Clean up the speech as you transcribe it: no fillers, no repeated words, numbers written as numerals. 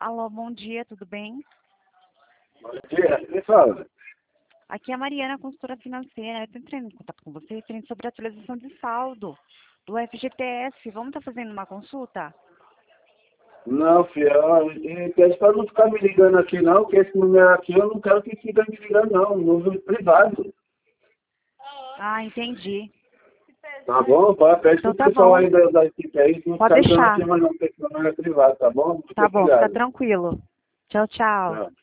Alô, bom dia, tudo bem? Bom dia, quem fala? Aqui é a Mariana, consultora financeira. Eu estou entrando em contato com você referente sobre a atualização de saldo do FGTS. Vamos estar fazendo uma consulta? Não, filho, e pede para não ficar me ligando aqui não, porque esse número aqui eu não quero que fique me ligando não, número privado. Ah, entendi. Tá bom? Pede Então pro tá pessoal bom. aí da equipe aí, que não Pode ficar ligando deixar. aqui, mas não, porque esse número é privado, tá bom? Muito Tá bom, fica obrigado. tranquilo. Tchau, tchau. Tchau.